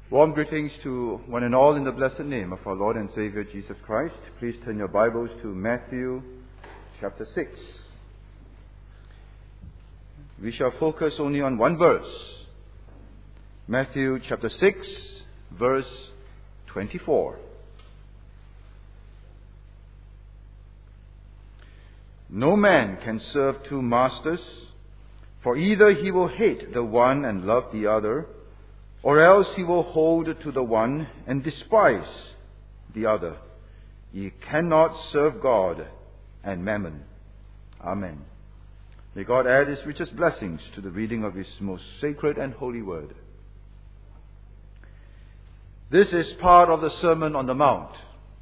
Warm greetings to one and all in the blessed name of our Lord and Savior Jesus Christ. Please turn your Bibles to Matthew chapter 6. We shall focus only on one verse. Matthew chapter 6, verse 24. No man can serve two masters, for either he will hate the one and love the other, or else he will hold to the one and despise the other. Ye cannot serve God and mammon. Amen. May God add His richest blessings to the reading of His most sacred and holy word. This is part of the Sermon on the Mount.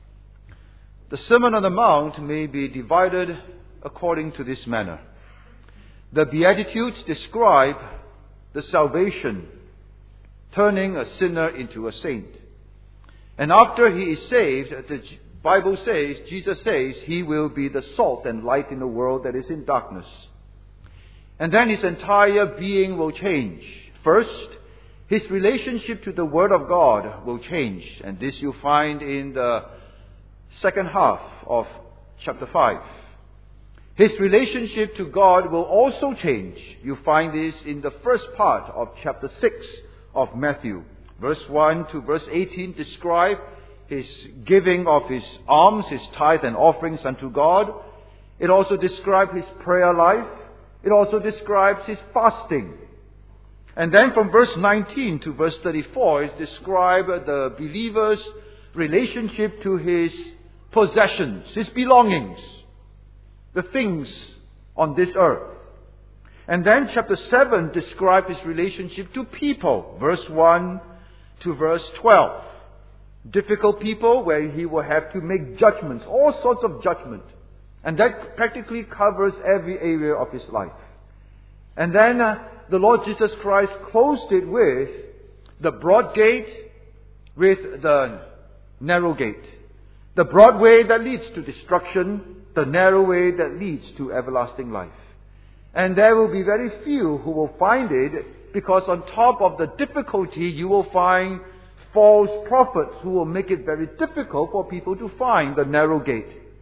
The Sermon on the Mount may be divided according to this manner. The Beatitudes describe the salvation, turning a sinner into a saint. And after he is saved, the Bible says, Jesus says, he will be the salt and light in the world that is in darkness. And then his entire being will change. First, his relationship to the Word of God will change. And this you find in the second half of chapter 5. His relationship to God will also change. You find this in the first part of chapter 6 of Matthew. Verse 1 to verse 18 describe his giving of his alms, his tithe and offerings unto God. It also describes his prayer life. It also describes his fasting. And then from verse 19 to verse 34 is described the believer's relationship to his possessions, his belongings, the things on this earth. And then chapter 7 describes his relationship to people, verse 1 to verse 12. Difficult people where he will have to make judgments, all sorts of judgment. And that practically covers every area of his life. And then the Lord Jesus Christ closed it with the broad gate with the narrow gate. The broad way that leads to destruction, the narrow way that leads to everlasting life. And there will be very few who will find it, because on top of the difficulty you will find false prophets who will make it very difficult for people to find the narrow gate.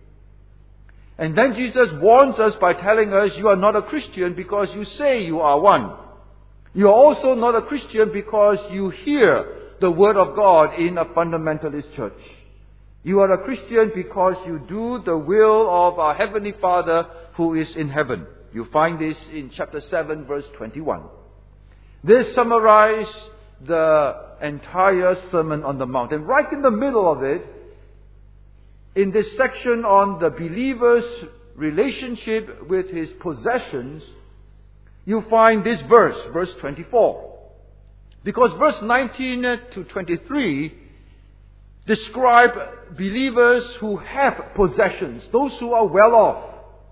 And then Jesus warns us by telling us, you are not a Christian because you say you are one. You are also not a Christian because you hear the Word of God in a fundamentalist church. You are a Christian because you do the will of our Heavenly Father who is in heaven. You find this in chapter 7, verse 21. This summarizes the entire Sermon on the Mount. And right in the middle of it, in this section on the believer's relationship with his possessions, you find this verse, verse 24. Because verse 19 to 23 describe believers who have possessions, those who are well off.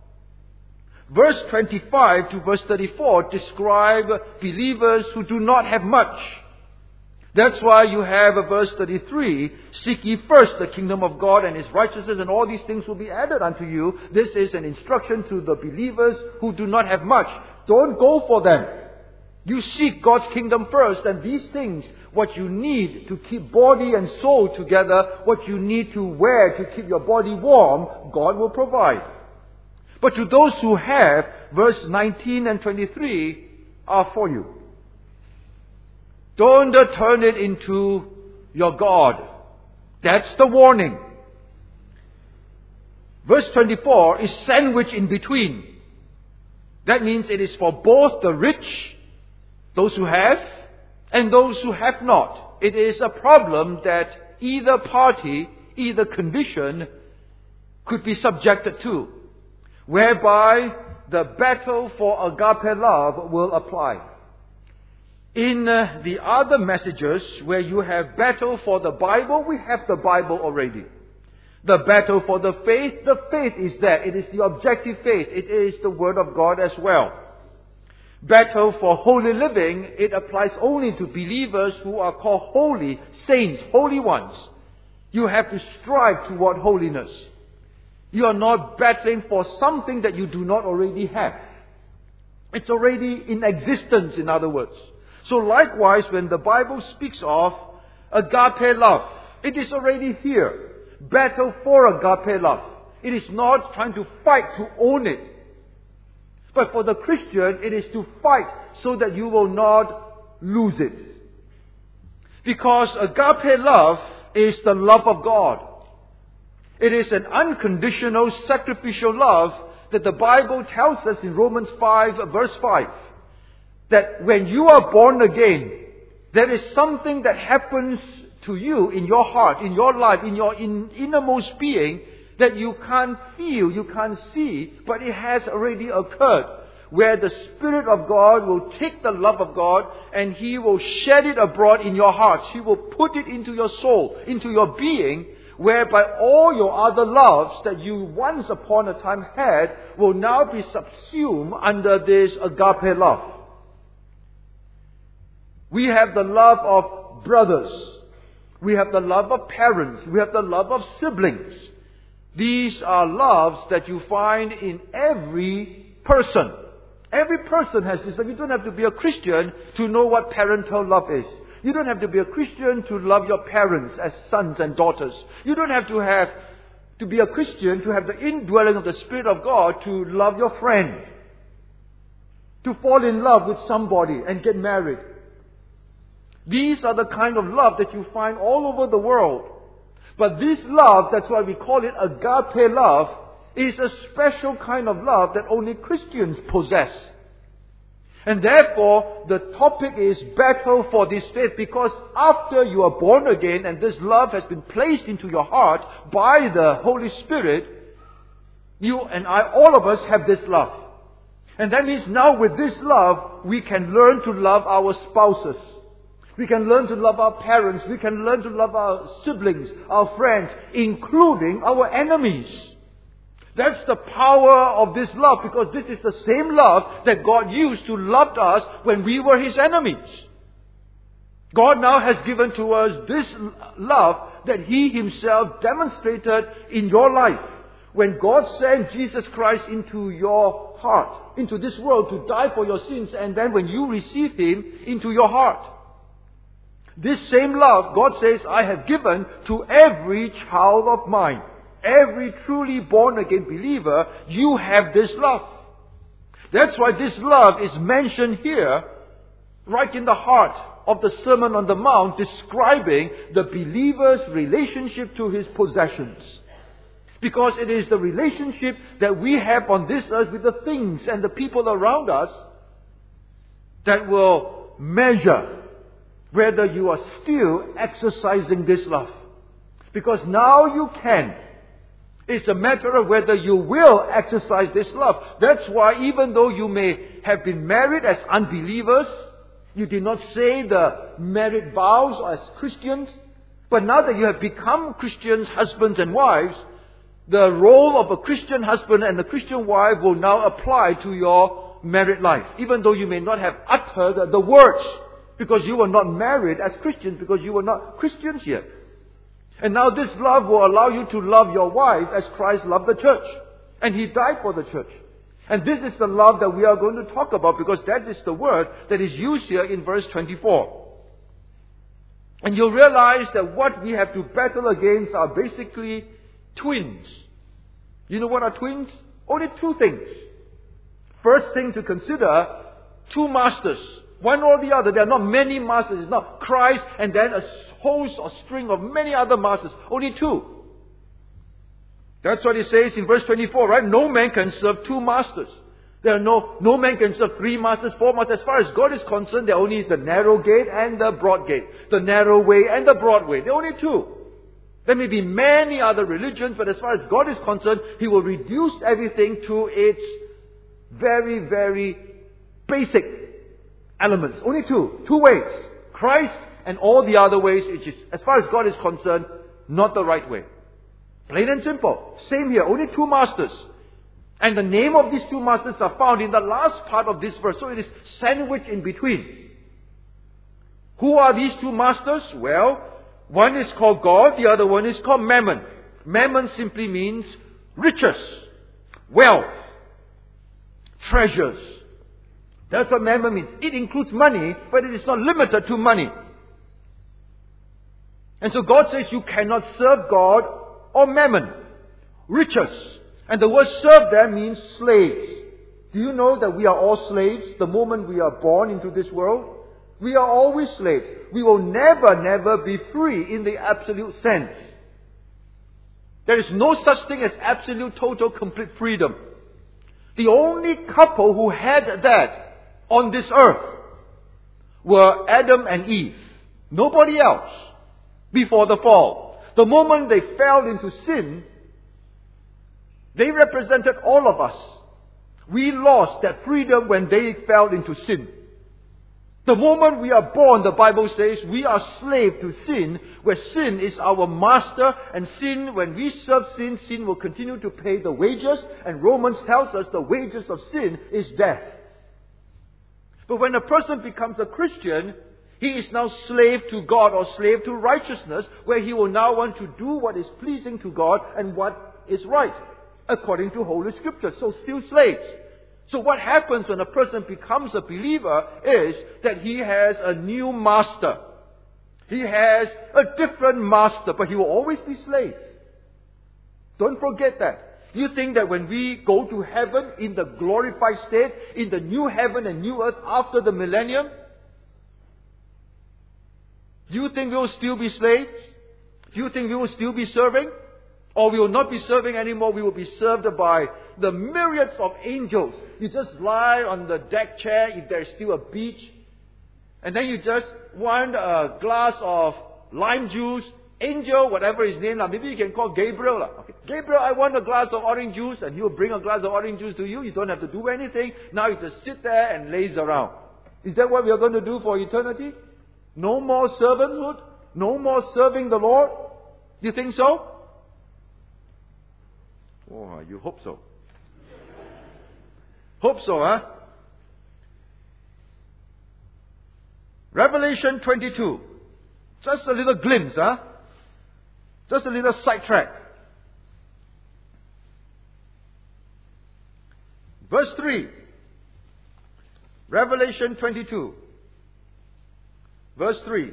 Verse 25 to verse 34 describe believers who do not have much. That's why you have verse 33, seek ye first the kingdom of God and His righteousness, and all these things will be added unto you. This is an instruction to the believers who do not have much. Don't go for them. You seek God's kingdom first, and these things, what you need to keep body and soul together, what you need to wear to keep your body warm, God will provide. But to those who have, verse 19 and 23 are for you. Don't turn it into your God. That's the warning. Verse 24 is sandwiched in between. That means it is for both the rich, those who have, and those who have not. It is a problem that either party, either condition could be subjected to, whereby the battle for agape love will apply. In the other messages where you have battle for the Bible, we have the Bible already. The battle for the faith is there. It is the objective faith. It is the Word of God as well. Battle for holy living, it applies only to believers who are called holy, saints, holy ones. You have to strive toward holiness. You are not battling for something that you do not already have. It's already in existence, in other words. So likewise, when the Bible speaks of Agape love. It is already here. Battle for agape love. It is not trying to fight to own it. But for the Christian, it is to fight so that you will not lose it. Because agape love is the love of God. It is an unconditional sacrificial love that the Bible tells us in Romans 5 verse 5. That when you are born again, there is something that happens to you in your heart, in your life, in your innermost being that you can't feel, you can't see, but it has already occurred. Where the Spirit of God will take the love of God and He will shed it abroad in your hearts. He will put it into your soul, into your being, whereby all your other loves that you once upon a time had will now be subsumed under this agape love. We have the love of brothers. We have the love of parents. We have the love of siblings. These are loves that you find in every person. Every person has this. You don't have to be a Christian to know what parental love is. You don't have to be a Christian to love your parents as sons and daughters. You don't have to be a Christian to have the indwelling of the Spirit of God to love your friend. To fall in love with somebody and get married. These are the kind of love that you find all over the world. But this love, that's why we call it agape love, is a special kind of love that only Christians possess. And therefore, the topic is battle for this faith, because after you are born again and this love has been placed into your heart by the Holy Spirit, you and I, all of us have this love. And that means now with this love, we can learn to love our spouses. We can learn to love our parents. We can learn to love our siblings, our friends, including our enemies. That's the power of this love, because this is the same love that God used to love us when we were His enemies. God now has given to us this love that He Himself demonstrated in your life. When God sent Jesus Christ into your heart, into this world to die for your sins, and then when you receive Him into your heart. This same love, God says, I have given to every child of mine. Every truly born again believer, you have this love. That's why this love is mentioned here, right in the heart of the Sermon on the Mount, describing the believer's relationship to his possessions. Because it is the relationship that we have on this earth with the things and the people around us that will measure whether you are still exercising this love. Because now you can. It's a matter of whether you will exercise this love. That's why even though you may have been married as unbelievers, you did not say the married vows as Christians, but now that you have become Christians, husbands and wives, the role of a Christian husband and a Christian wife will now apply to your married life. Even though you may not have uttered the words, because you were not married as Christians, because you were not Christians yet. And now this love will allow you to love your wife as Christ loved the church. And He died for the church. And this is the love that we are going to talk about, because that is the word that is used here in verse 24. And you'll realize that what we have to battle against are basically twins. You know what are twins? Only two things. First thing to consider, two masters. One or the other. There are not many masters. It's not Christ and then a host or string of many other masters. Only two. That's what it says in verse 24, right? No man can serve two masters. There are no man can serve three masters, four masters. As far as God is concerned, there are only the narrow gate and the broad gate. The narrow way and the broad way. There are only two. There may be many other religions, but as far as God is concerned, He will reduce everything to its very, very basic elements. Only two. Two ways. Christ and all the other ways, which is, as far as God is concerned, not the right way. Plain and simple. Same here. Only two masters. And the name of these two masters are found in the last part of this verse. So it is sandwiched in between. Who are these two masters? Well, one is called God, the other one is called Mammon. Mammon simply means riches, wealth, treasures. That's what Mammon means. It includes money, but it is not limited to money. And so God says you cannot serve God or mammon, riches. And the word serve there means slaves. Do you know that we are all slaves the moment we are born into this world? We are always slaves. We will never be free in the absolute sense. There is no such thing as absolute, total, complete freedom. The only couple who had that on this earth were Adam and Eve. Nobody else before the fall. The moment they fell into sin, they represented all of us. We lost that freedom when they fell into sin. The moment we are born, the Bible says, we are slave to sin, where sin is our master, and sin, when we serve sin, sin will continue to pay the wages, and Romans tells us the wages of sin is death. But when a person becomes a Christian, he is now slave to God or slave to righteousness, where he will now want to do what is pleasing to God and what is right, according to Holy Scripture. So still slaves. So what happens when a person becomes a believer is that he has a new master. He has a different master, but he will always be slave. Don't forget that. You think that when we go to heaven in the glorified state, in the new heaven and new earth after the millennium, do you think we will still be slaves? Do you think we will still be serving? Or we will not be serving anymore, we will be served by the myriads of angels. You just lie on the deck chair if there is still a beach. And then you just want a glass of lime juice. Angel, whatever his name, maybe you can call Gabriel. Okay. Gabriel, I want a glass of orange juice. And he will bring a glass of orange juice to you. You don't have to do anything. Now you just sit there and laze around. Is that what we are going to do for eternity? No more servanthood? No more serving the Lord? Do you think so? Oh, you hope so. Hope so, huh? Revelation 22. Just a little glimpse, huh? Just a little sidetrack. Verse 3. Revelation 22. Verse 3.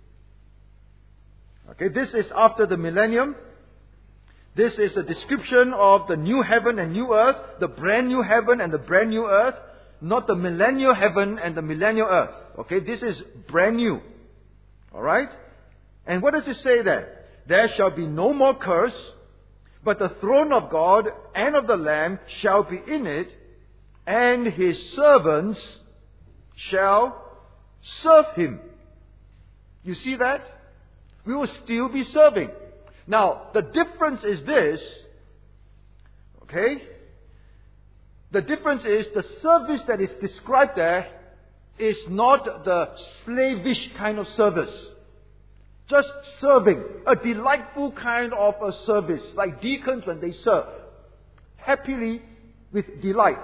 Okay, this is after the millennium. This is a description of the new heaven and new earth, the brand new heaven and the brand new earth, not the millennial heaven and the millennial earth. Okay, this is brand new. Alright? And what does it say there? There shall be no more curse, but the throne of God and of the Lamb shall be in it, and his servants shall serve him. You see that? We will still be serving. Now, the difference is this, okay? The difference is the service that is described there is not the slavish kind of service. Just serving, a delightful kind of a service, like deacons when they serve, happily with delight.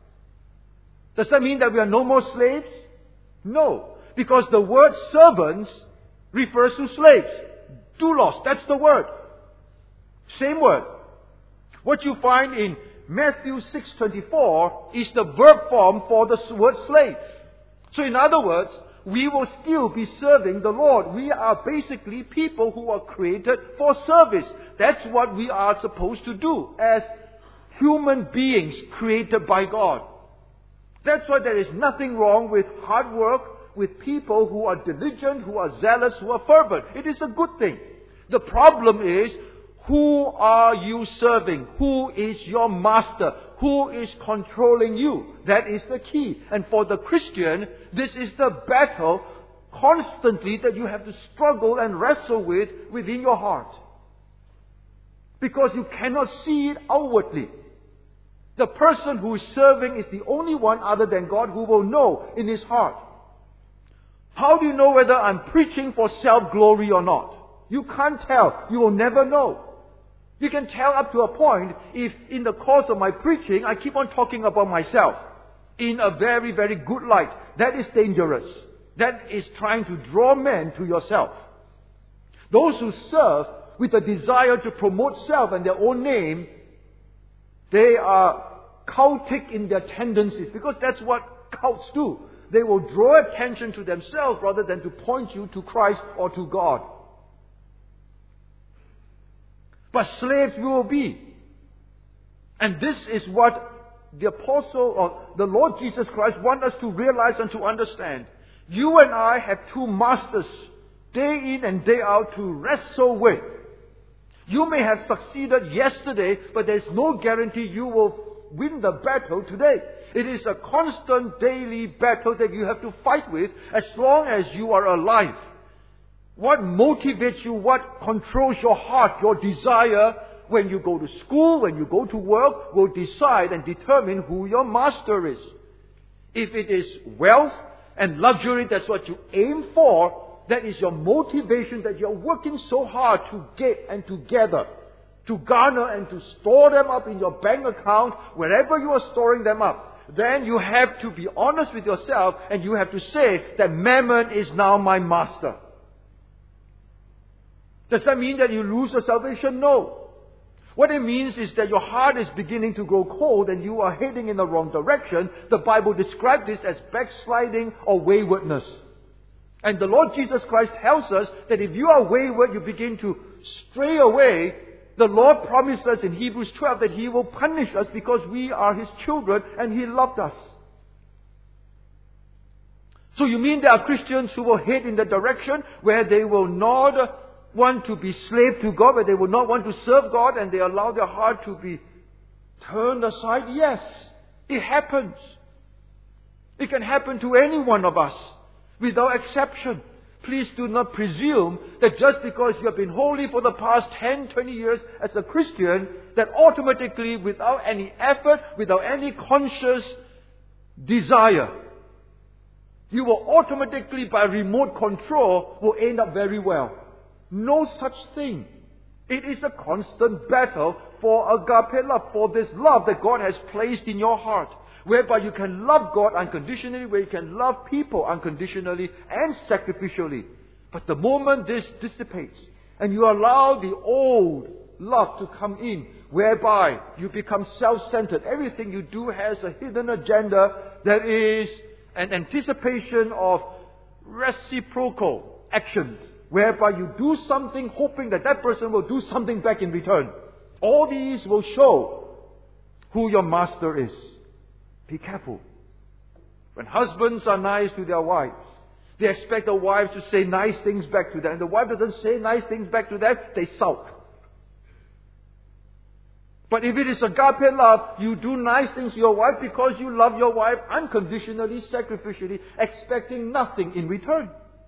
Does that mean that we are no more slaves? No, because the word servants refers to slaves. Doulos, that's the word. Same word. What you find in Matthew 6:24 is the verb form for the word slave. So in other words, we will still be serving the Lord. We are basically people who are created for service. That's what we are supposed to do as human beings created by God. That's why there is nothing wrong with hard work, with people who are diligent, who are zealous, who are fervent. It is a good thing. The problem is, who are you serving? Who is your master? Who is controlling you? That is the key. And for the Christian, this is the battle constantly that you have to struggle and wrestle with within your heart. Because you cannot see it outwardly. The person who is serving is the only one other than God who will know in his heart. How do you know whether I'm preaching for self-glory or not? You can't tell. You will never know. You can tell up to a point if in the course of my preaching I keep on talking about myself in a very, very good light. That is dangerous. That is trying to draw men to yourself. Those who serve with a desire to promote self and their own name, they are cultic in their tendencies, because that's what cults do. They will draw attention to themselves rather than to point you to Christ or to God. but slaves we will be. And this is what the apostle or the Lord Jesus Christ wants us to realize and to understand. You and I have two masters, day in and day out, to wrestle with. You may have succeeded yesterday, but there's no guarantee you will win the battle today. It is a constant daily battle that you have to fight with as long as you are alive. What motivates you, what controls your heart, your desire, when you go to school, when you go to work, will decide and determine who your master is. If it is wealth and luxury, that's what you aim for, that is your motivation, that you're working so hard to get and to gather, to garner and to store them up in your bank account, wherever you are storing them up. Then you have to be honest with yourself and you have to say that mammon is now my master. Does that mean that you lose your salvation? No. What it means is that your heart is beginning to grow cold and you are heading in the wrong direction. The Bible describes this as backsliding or waywardness. And the Lord Jesus Christ tells us that if you are wayward, you begin to stray away. The Lord promises in Hebrews 12 that He will punish us because we are His children and He loved us. So you mean there are Christians who will head in the direction where they will not want to be slave to God, where they will not want to serve God, and they allow their heart to be turned aside? Yes, it happens. It can happen to any one of us, without exception. Please do not presume that just because you have been holy for the past 10, 20 years as a Christian, that automatically, without any effort, without any conscious desire, you will automatically, by remote control, will end up very well. No such thing. It is a constant battle for agape love, for this love that God has placed in your heart, whereby you can love God unconditionally, where you can love people unconditionally and sacrificially. But the moment this dissipates and you allow the old love to come in, whereby you become self-centered, everything you do has a hidden agenda that is an anticipation of reciprocal actions, whereby you do something hoping that that person will do something back in return. All these will show who your master is. Be careful. When husbands are nice to their wives, they expect the wives to say nice things back to them. And the wife doesn't say nice things back to them, they sulk. But if it is agape love, you do nice things to your wife because you love your wife unconditionally, sacrificially, expecting nothing in return.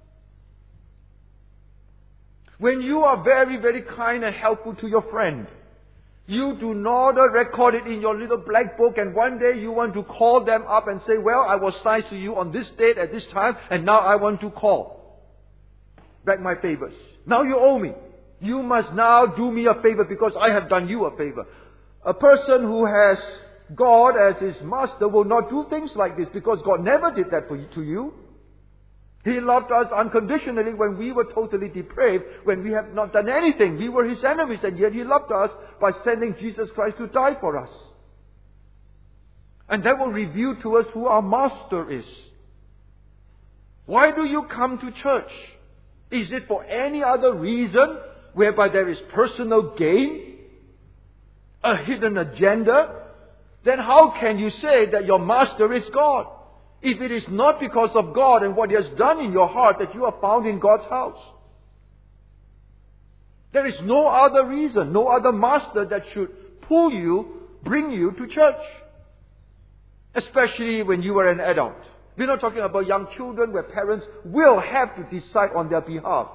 When you are very, very kind and helpful to your friend, you do not record it in your little black book, and one day you want to call them up and say, well, I was nice to you on this date at this time, and now I want to call back my favors. Now you owe me. You must now do me a favor because I have done you a favor. A person who has God as his master will not do things like this because God never did that to you. He loved us unconditionally when we were totally depraved, when we have not done anything. We were His enemies, and yet He loved us by sending Jesus Christ to die for us. And that will reveal to us who our master is. Why do you come to church? Is it for any other reason whereby there is personal gain? A hidden agenda? Then how can you say that your master is God? If it is not because of God and what He has done in your heart that you are found in God's house. There is no other reason, no other master that should pull you, bring you to church. Especially when you are an adult. We're not talking about young children where parents will have to decide on their behalf.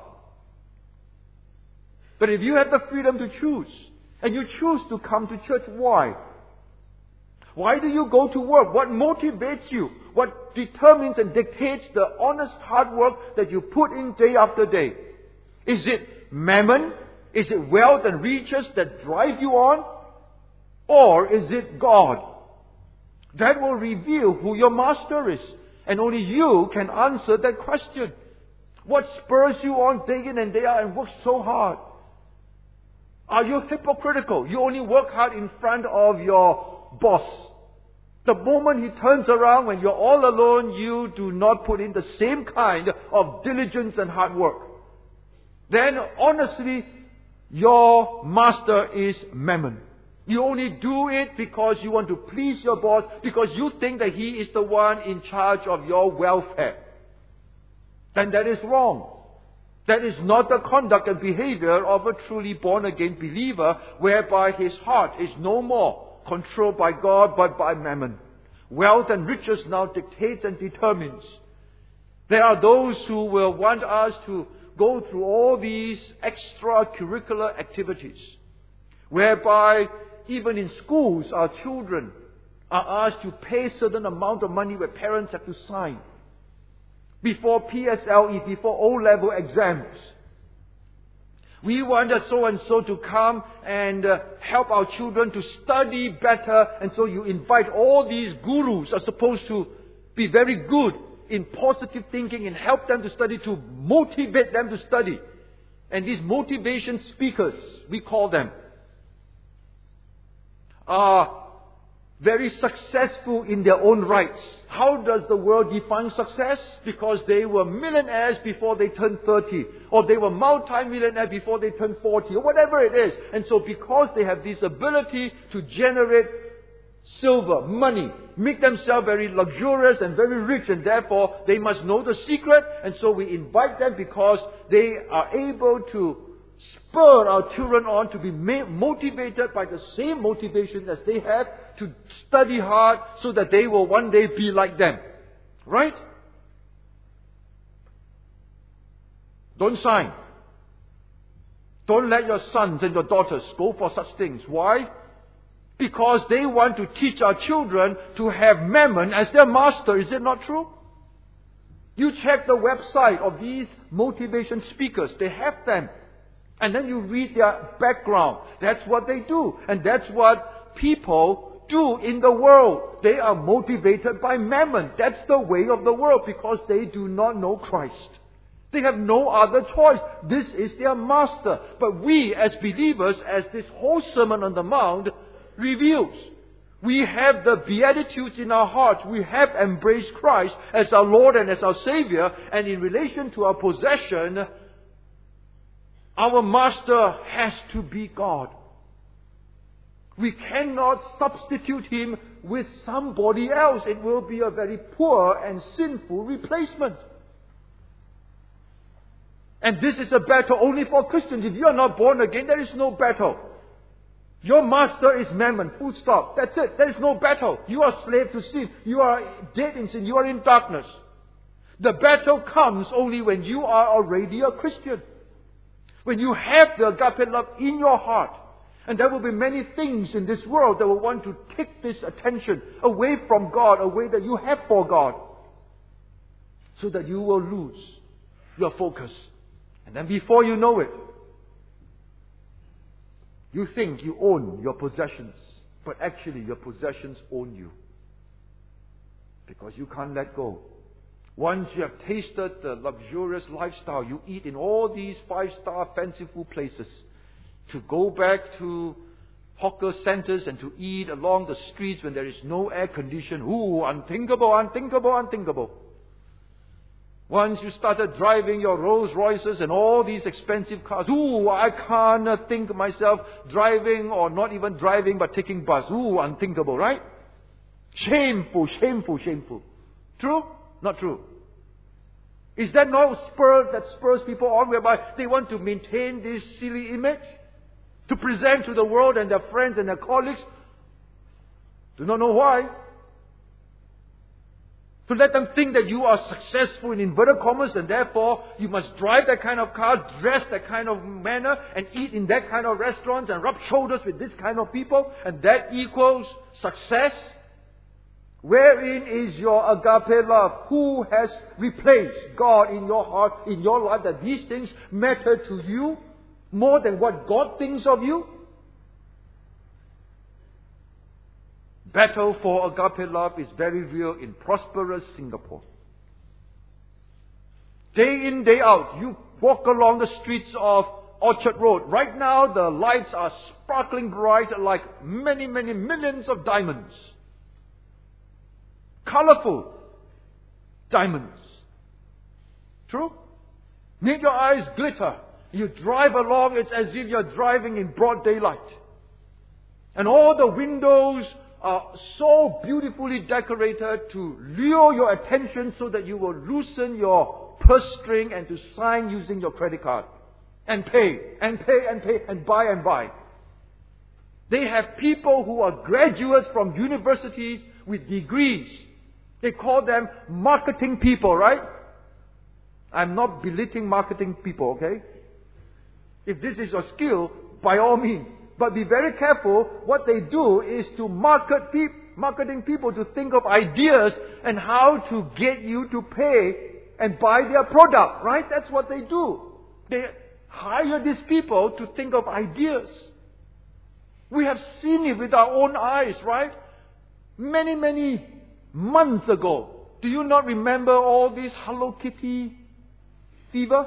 But if you have the freedom to choose, and you choose to come to church, why? Why do you go to work? What motivates you? What determines and dictates the honest hard work that you put in day after day? Is it mammon? Is it wealth and riches that drive you on? Or is it God? That will reveal who your master is. And only you can answer that question. What spurs you on day in and day out and work so hard? Are you hypocritical? You only work hard in front of your boss. The moment he turns around when you're all alone, you do not put in the same kind of diligence and hard work. Then honestly, Your master is mammon. You only do it because you want to please your boss, because you think that he is the one in charge of your welfare. Then that is wrong. That is not the conduct and behavior of a truly born-again believer, whereby his heart is no more controlled by God but by mammon. Wealth and riches now dictates and determines. There are those who will want us to go through all these extracurricular activities, whereby even in schools our children are asked to pay a certain amount of money where parents have to sign before PSLE, before O-level exams. We want so-and-so to come and help our children to study better, and so you invite all these gurus are supposed to be very good in positive thinking and help them to study, to motivate them to study. And these motivation speakers, we call them, are very successful in their own rights. How does the world define success? Because they were millionaires before they turned 30, or they were multi-millionaires before they turned 40, or whatever it is. And so because they have this ability to generate silver, money, make themselves very luxurious and very rich, and therefore they must know the secret, and so we invite them because they are able to spur our children on to be motivated by the same motivation as they have, to study hard so that they will one day be like them. Right? Don't sign. Don't let your sons and your daughters go for such things. Why? Because they want to teach our children to have mammon as their master. Is it not true? You check the website of these motivation speakers. They have them. And then you read their background. That's what they do. And that's what people do in the world. They are motivated by mammon. That's the way of the world, because they do not know Christ. They have no other choice. This is their master. But we as believers, as this whole Sermon on the Mount reveals, we have the Beatitudes in our hearts. We have embraced Christ as our Lord and as our Savior. And in relation to our possession, our master has to be God. We cannot substitute him with somebody else. It will be a very poor and sinful replacement. And this is a battle only for Christians. If you are not born again, there is no battle. Your master is mammon, full stop. That's it. There is no battle. You are slave to sin. You are dead in sin. You are in darkness. The battle comes only when you are already a Christian. When you have the agape love in your heart. And there will be many things in this world that will want to take this attention away from God, away that you have for God, so that you will lose your focus. And then before you know it, you think you own your possessions, but actually your possessions own you. Because you can't let go. Once you have tasted the luxurious lifestyle, you eat in all these 5-star fanciful places, to go back to hawker centers and to eat along the streets when there is no air condition. Ooh, unthinkable, unthinkable, unthinkable. Once you started driving your Rolls Royces and all these expensive cars, ooh, I can't think myself driving, or not even driving but taking bus. Ooh, unthinkable, right? Shameful, shameful, shameful. True? Not true. Is that no spur that spurs people on, whereby they want to maintain this silly image? To present to the world and their friends and their colleagues? Do not know why. To let them think that you are successful in inverted commas, and therefore you must drive that kind of car, dress that kind of manner, and eat in that kind of restaurants, and rub shoulders with this kind of people, and that equals success. Wherein is your agape love? Who has replaced God in your heart, in your life, that these things matter to you more than what God thinks of you? Battle for agape love is very real in prosperous Singapore. Day in, day out, you walk along the streets of Orchard Road. Right now, the lights are sparkling bright like many, many millions of diamonds. Colorful diamonds. True? Make your eyes glitter. You drive along, it's as if you're driving in broad daylight. And all the windows are so beautifully decorated to lure your attention so that you will loosen your purse string and to sign using your credit card. And pay, and pay, and pay, and buy and buy. They have people who are graduates from universities with degrees. They call them marketing people, right? I'm not belittling marketing people, okay? If this is your skill, by all means. But be very careful. What they do is to marketing people to think of ideas and how to get you to pay and buy their product, right? That's what they do. They hire these people to think of ideas. We have seen it with our own eyes, right? Many, many months ago. Do you not remember all this Hello Kitty fever?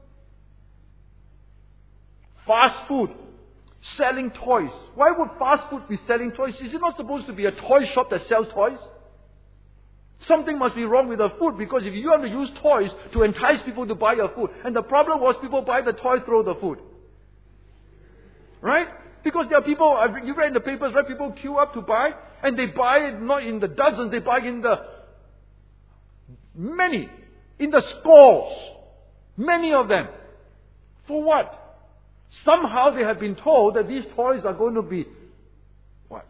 Fast food. Selling toys. Why would fast food be selling toys? Is it not supposed to be a toy shop that sells toys? Something must be wrong with the food, because if you want to use toys to entice people to buy your food, and the problem was people buy the toy, throw the food. Right? Because there are people, you read in the papers, right? People queue up to buy, and they buy it not in the dozens, they buy in the many, in the scores. Many of them. For what? Somehow they have been told that these toys are going to be, what?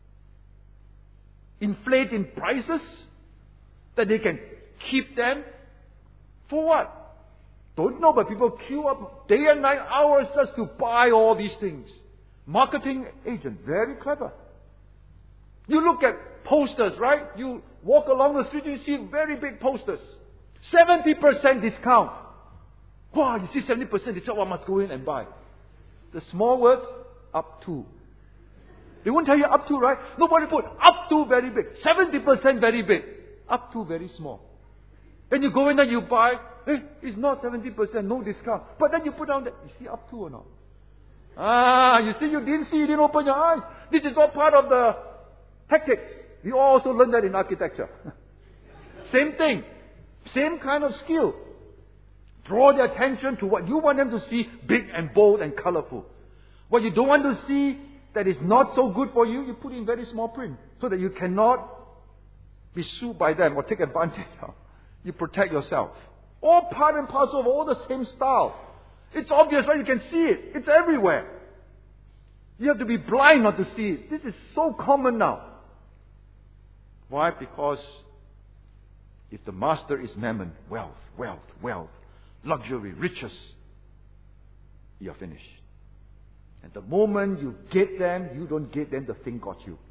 Inflate in prices? That they can keep them? For what? Don't know, but people queue up day and night, hours just to buy all these things. Marketing agent, very clever. You look at posters, right? You walk along the street, you see very big posters. 70% discount. Wow, you see 70% discount, I must go in and buy. The small words, up to. They won't tell you up to, right? Nobody put up to very big. 70% very big. Up to very small. Then you go in and you buy. Hey, it's not 70%, no discount. But then you put down that, you see up to or not? You see, you didn't open your eyes. This is all part of the tactics. We also learn that in architecture. Same thing. Same kind of skill. Draw their attention to what you want them to see, big and bold and colorful. What you don't want to see that is not so good for you, you put in very small print so that you cannot be sued by them or take advantage of. You protect yourself. All part and parcel of all the same style. It's obvious, right? You can see it. It's everywhere. You have to be blind not to see it. This is so common now. Why? Because if the master is mammon, wealth, luxury, riches, you're finished. And the moment you get them, you don't get them, the thing got you.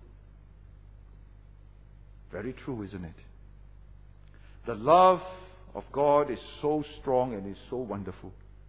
Very true, isn't it? The love of God is so strong and is so wonderful.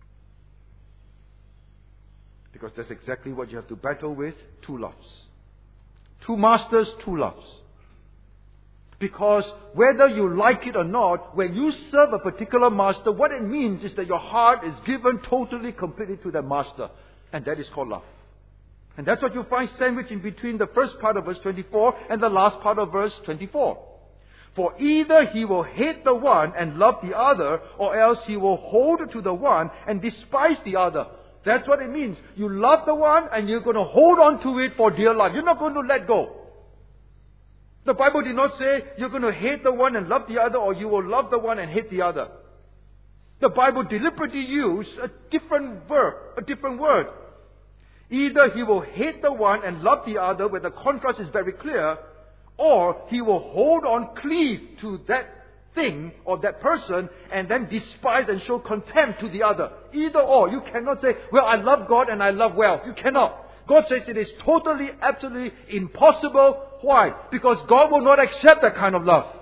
Because that's exactly what you have to battle with. Two loves. Two masters, two loves. Because whether you like it or not, when you serve a particular master, what it means is that your heart is given totally, completely to that master. And that is called love. And that's what you find sandwiched in between the first part of verse 24 and the last part of verse 24. For either he will hate the one and love the other, or else he will hold to the one and despise the other. That's what it means. You love the one and you're going to hold on to it for dear life. You're not going to let go. The Bible did not say you're going to hate the one and love the other, or you will love the one and hate the other. The Bible deliberately used a different verb, a different word. Either he will hate the one and love the other, where the contrast is very clear, or he will hold on, cleave to that thing or that person, and then despise and show contempt to the other. Either or. You cannot say, well, I love God and I love wealth. You cannot. God says it is totally, absolutely impossible. Why? Because God will not accept that kind of love.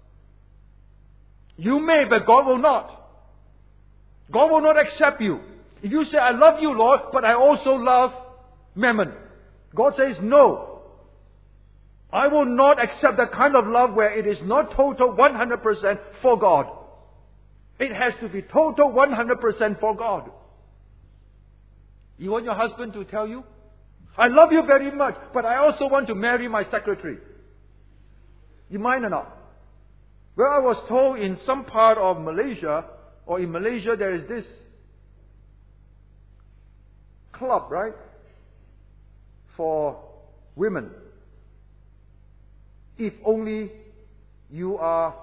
You may, but God will not. God will not accept you. If you say, I love you, Lord, but I also love mammon. God says, no. I will not accept that kind of love where it is not total 100% for God. It has to be total 100% for God. You want your husband to tell you, I love you very much, but I also want to marry my secretary. You mind or not? Well, I was told in some part of Malaysia, or in Malaysia, there is this club, right? For women. If only you are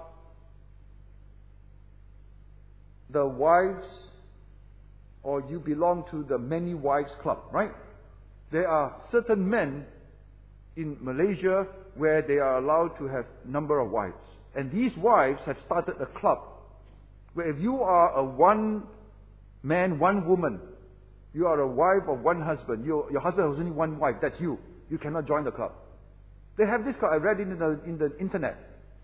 the wives or you belong to the many wives club, right? There are certain men in Malaysia where they are allowed to have number of wives. And these wives have started a club where if you are a one man, one woman, you are a wife of one husband, your husband has only one wife, that's you. You cannot join the club. They have this club, I read it in the internet.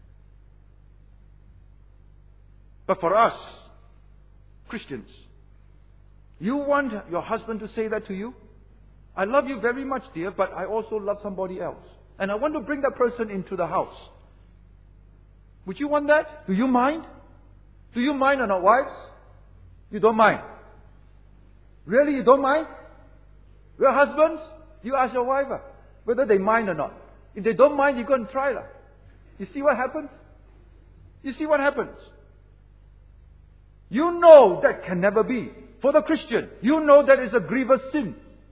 But for us, Christians, you want your husband to say that to you? I love you very much, dear, but I also love somebody else. And I want to bring that person into the house. Would you want that? Do you mind? Do you mind or not, wives? You don't mind. Really, you don't mind? Your husbands, you ask your wife whether they mind or not. If they don't mind, you go and try. You see what happens? You see what happens? You know that can never be. For the Christian, you know that is a grievous sin.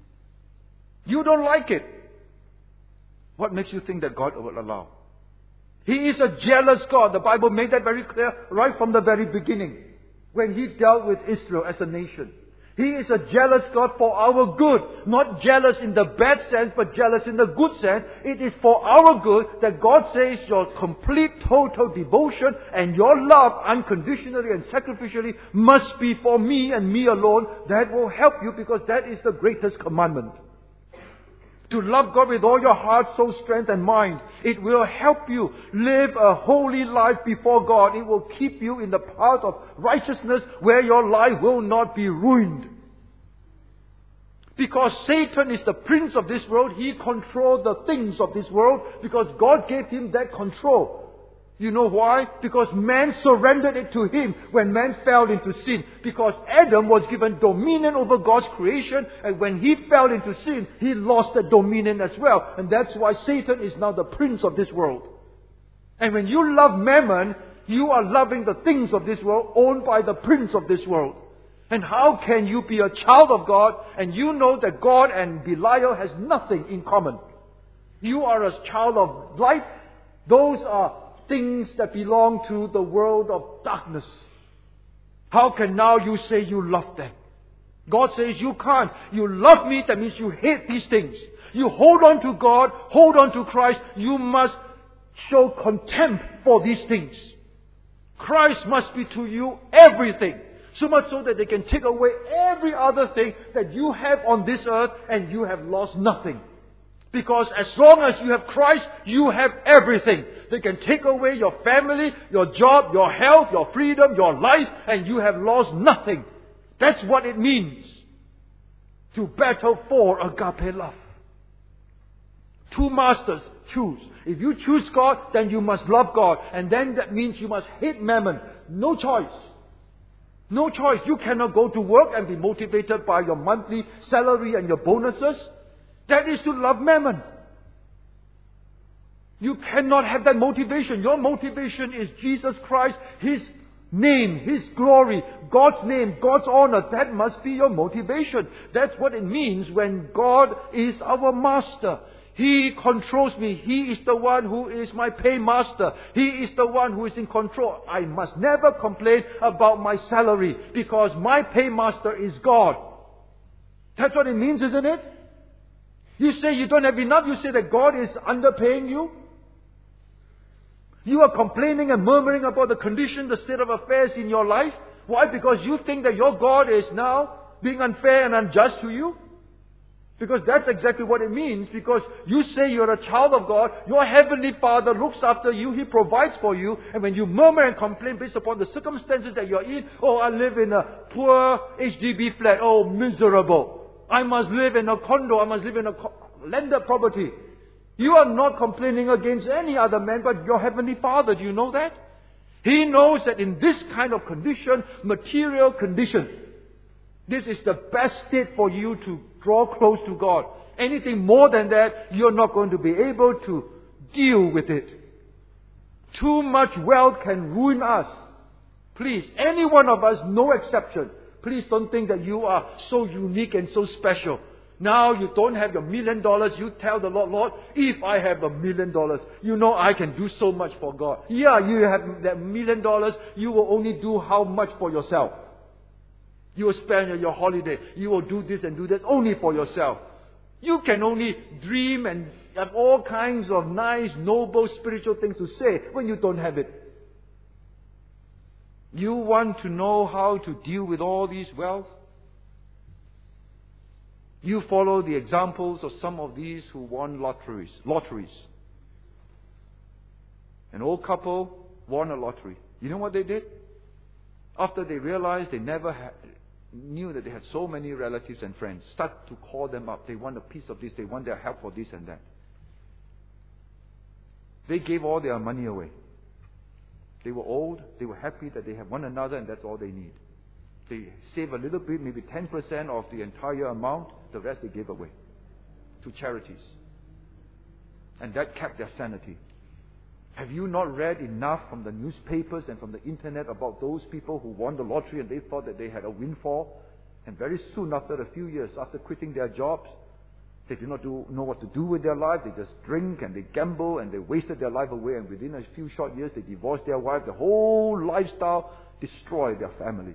You don't like it. What makes you think that God will allow? He is a jealous God. The Bible made that very clear right from the very beginning, when He dealt with Israel as a nation. He is a jealous God for our good. Not jealous in the bad sense, but jealous in the good sense. It is for our good that God says your complete, total devotion and your love unconditionally and sacrificially must be for me and me alone. That will help you because that is the greatest commandment. To love God with all your heart, soul, strength and mind. It will help you live a holy life before God. It will keep you in the path of righteousness where your life will not be ruined. Because Satan is the prince of this world, he controls the things of this world because God gave him that control. You know why? Because man surrendered it to him when man fell into sin. Because Adam was given dominion over God's creation, and when he fell into sin, he lost that dominion as well. And that's why Satan is now the prince of this world. And when you love mammon, you are loving the things of this world owned by the prince of this world. And how can you be a child of God and you know that God and Belial has nothing in common? You are a child of light. Those are things that belong to the world of darkness. How can now you say you love them? God says you can't. You love me, that means you hate these things. You hold on to God, hold on to Christ. You must show contempt for these things. Christ must be to you everything. So much so that they can take away every other thing that you have on this earth and you have lost nothing. Because as long as you have Christ, you have everything. They can take away your family, your job, your health, your freedom, your life, and you have lost nothing. That's what it means to battle for agape love. Two masters, choose. If you choose God, then you must love God. And then that means you must hate mammon. No choice. No choice. You cannot go to work and be motivated by your monthly salary and your bonuses. That is to love mammon. You cannot have that motivation. Your motivation is Jesus Christ, His name, His glory, God's name, God's honor. That must be your motivation. That's what it means when God is our master. He controls me. He is the one who is my paymaster. He is the one who is in control. I must never complain about my salary because my paymaster is God. That's what it means, isn't it? You say you don't have enough. You say that God is underpaying you. You are complaining and murmuring about the condition, the state of affairs in your life. Why? Because you think that your God is now being unfair and unjust to you. Because that's exactly what it means. Because you say you're a child of God, your Heavenly Father looks after you, He provides for you, and when you murmur and complain based upon the circumstances that you're in, oh, I live in a poor HDB flat, oh, miserable. I must live in a condo, I must live in a landed property. You are not complaining against any other man but your Heavenly Father. Do you know that? He knows that in this kind of condition, material condition, this is the best state for you to draw close to God. Anything more than that, you're not going to be able to deal with it. Too much wealth can ruin us. Please, any one of us, no exception. Please don't think that you are so unique and so special. Now you don't have your $1 million. You tell the Lord, Lord, if I have $1 million, you know I can do so much for God. Yeah, you have that $1 million. You will only do how much for yourself? You will spend your holiday. You will do this and do that only for yourself. You can only dream and have all kinds of nice, noble, spiritual things to say when you don't have it. You want to know how to deal with all these wealth? You follow the examples of some of these who won lotteries. An old couple won a lottery. You know what they did? After they realized they never knew that they had so many relatives and friends, start to call them up. They want a piece of this. They want their help for this and that. They gave all their money away. They were old. They were happy that they have one another and that's all they need. They save a little bit, maybe 10% of the entire amount. The rest they gave away to charities. And that kept their sanity. Have you not read enough from the newspapers and from the internet about those people who won the lottery and they thought that they had a windfall? And very soon, after a few years, after quitting their jobs, they did not know what to do with their life. They just drink and they gamble and they wasted their life away. And within a few short years, they divorced their wife. The whole lifestyle destroyed their family.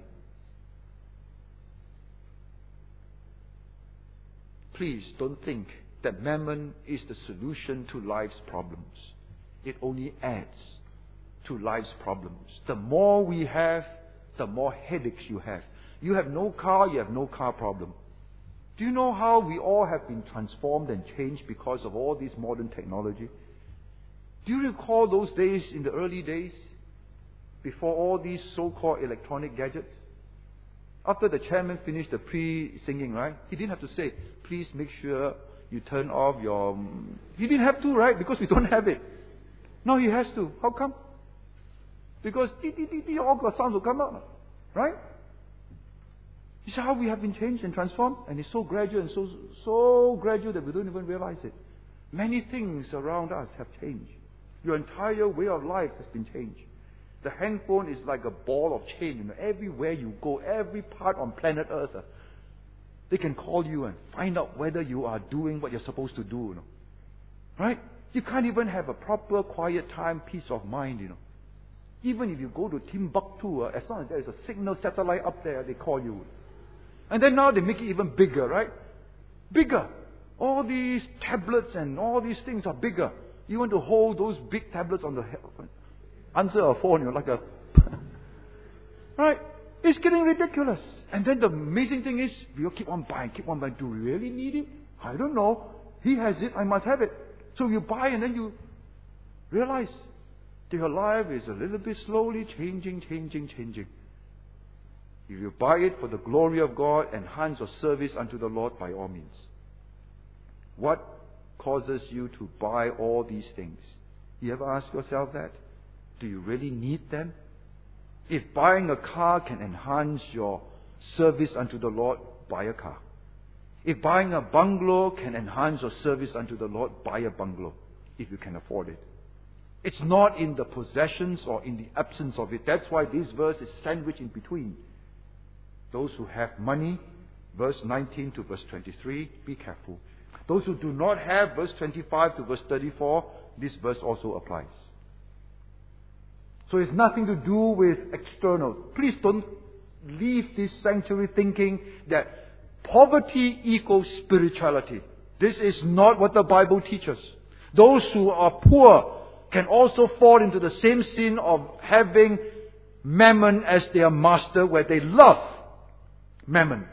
Please don't think that mammon is the solution to life's problems. It only adds to life's problems. The more we have, the more headaches you have. You have no car, you have no car problem. Do you know how we all have been transformed and changed because of all this modern technology? Do you recall those days in the early days, before all these so-called electronic gadgets? After the chairman finished the pre-singing, right? He didn't have to say, please make sure you turn off your... He didn't have to, right? Because we don't have it. No, he has to. How come? Because all the sounds will come out, right? You see how we have been changed and transformed? And it's so gradual and so gradual that we don't even realize it. Many things around us have changed. Your entire way of life has been changed. The handphone is like a ball of chain. Everywhere you go, every part on planet Earth, they can call you and find out whether you are doing what you're supposed to do. Right? You can't even have a proper quiet time, peace of mind. Even if you go to Timbuktu, as long as there is a signal satellite up there, they call you. And then now they make it even bigger, right? Bigger. All these tablets and all these things are bigger. You want to hold those big tablets on the head. Answer a phone, like a... Right? It's getting ridiculous. And then the amazing thing is, we'll keep on buying. Do we really need it? I don't know. He has it, I must have it. So you buy and then you realize that your life is a little bit slowly changing. If you buy it for the glory of God, enhance your service unto the Lord by all means. What causes you to buy all these things? You ever ask yourself that? Do you really need them? If buying a car can enhance your service unto the Lord, buy a car. If buying a bungalow can enhance your service unto the Lord, buy a bungalow, if you can afford it. It's not in the possessions or in the absence of it. That's why this verse is sandwiched in between. Those who have money, verse 19 to verse 23, be careful. Those who do not have, verse 25 to verse 34, this verse also applies. So it's nothing to do with external. Please don't leave this sanctuary thinking that poverty equals spirituality. This is not what the Bible teaches. Those who are poor can also fall into the same sin of having mammon as their master, where they love mammon.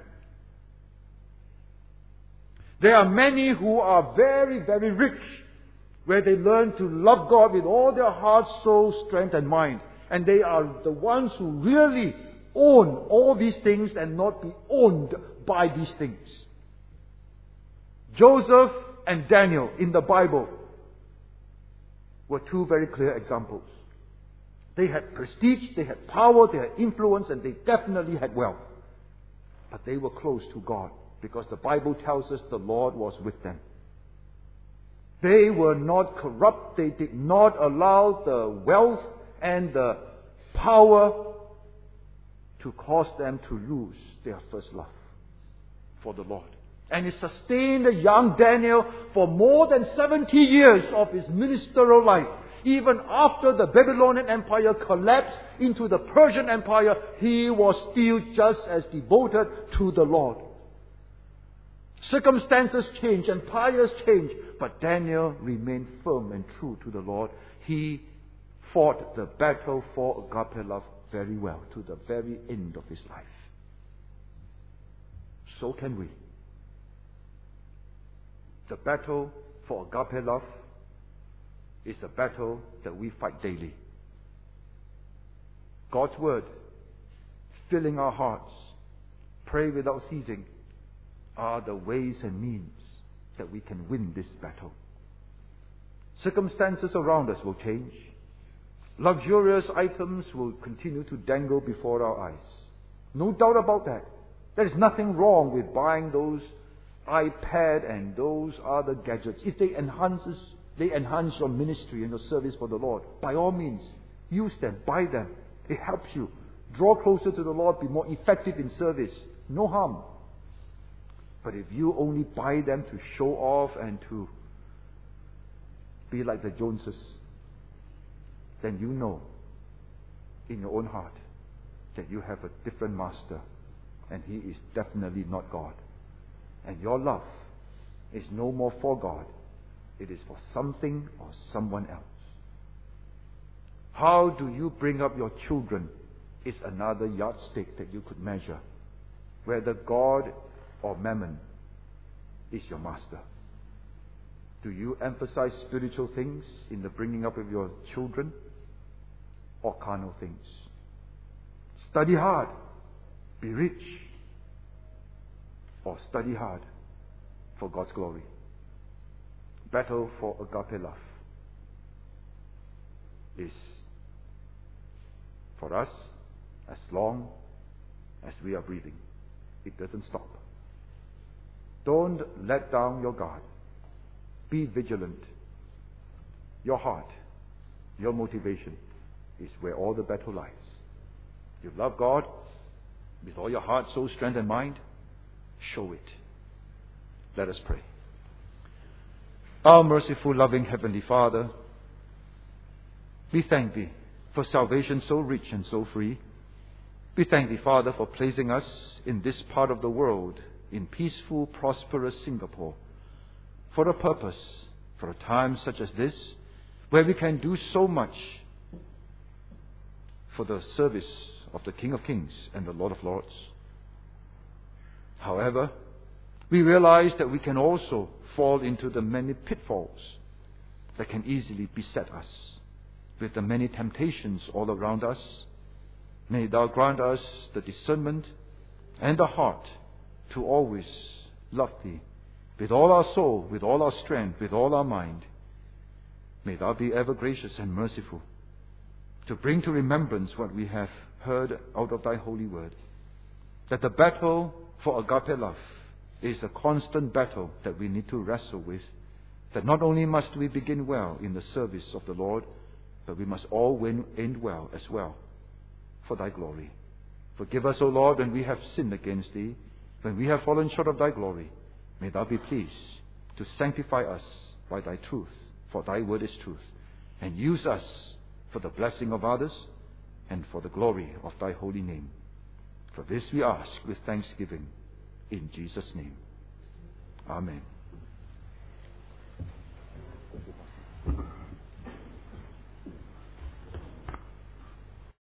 There are many who are very, very rich, where they learn to love God with all their heart, soul, strength and mind. And they are the ones who really own all these things and not be owned by these things. Joseph and Daniel in the Bible were two very clear examples. They had prestige, they had power, they had influence, and they definitely had wealth. But they were close to God, because the Bible tells us the Lord was with them. They were not corrupt. They did not allow the wealth and the power to cause them to lose their first love for the Lord. And it sustained the young Daniel for more than 70 years of his ministerial life. Even after the Babylonian Empire collapsed into the Persian Empire, he was still just as devoted to the Lord. Circumstances change, empires change, but Daniel remained firm and true to the Lord. He fought the battle for agape love very well to the very end of his life. So can we. The battle for agape love is a battle that we fight daily. God's Word filling our hearts, pray without ceasing, are the ways and means that we can win this battle. Circumstances around us will change. Luxurious items will continue to dangle before our eyes. No doubt about that. There is nothing wrong with buying those iPad and those other gadgets. If they enhance your ministry and your service for the Lord, by all means, use them, buy them. It helps you draw closer to the Lord, be more effective in service. No harm. But if you only buy them to show off and to be like the Joneses, then you know in your own heart that you have a different master, and he is definitely not God. And your love is no more for God. It is for something or someone else. How do you bring up your children is another yardstick that you could measure. Whether God or mammon is your master. Do you emphasize spiritual things in the bringing up of your children, or carnal things? Study hard, be rich, or study hard for God's glory. Battle for agape love is for us as long as we are breathing. It doesn't stop. Don't let down your guard. Be vigilant. Your heart, your motivation is where all the battle lies. You love God with all your heart, soul, strength, and mind. Show it. Let us pray. Our merciful, loving Heavenly Father, we thank Thee for salvation so rich and so free. We thank Thee, Father, for placing us in this part of the world, in peaceful, prosperous Singapore, for a purpose, for a time such as this, where we can do so much for the service of the King of Kings and the Lord of Lords. However, we realize that we can also fall into the many pitfalls that can easily beset us, with the many temptations all around us. May Thou grant us the discernment and the heart to always love Thee with all our soul, with all our strength, with all our mind. May Thou be ever gracious and merciful to bring to remembrance what we have heard out of Thy holy word, that the battle for agape love is a constant battle that we need to wrestle with, that not only must we begin well in the service of the Lord, but we must all end well as well for Thy glory. Forgive us, O Lord, when we have sinned against Thee, when we have fallen short of Thy glory. May Thou be pleased to sanctify us by Thy truth, for Thy word is truth, and use us for the blessing of others and for the glory of Thy holy name. For this we ask with thanksgiving in Jesus' name. Amen.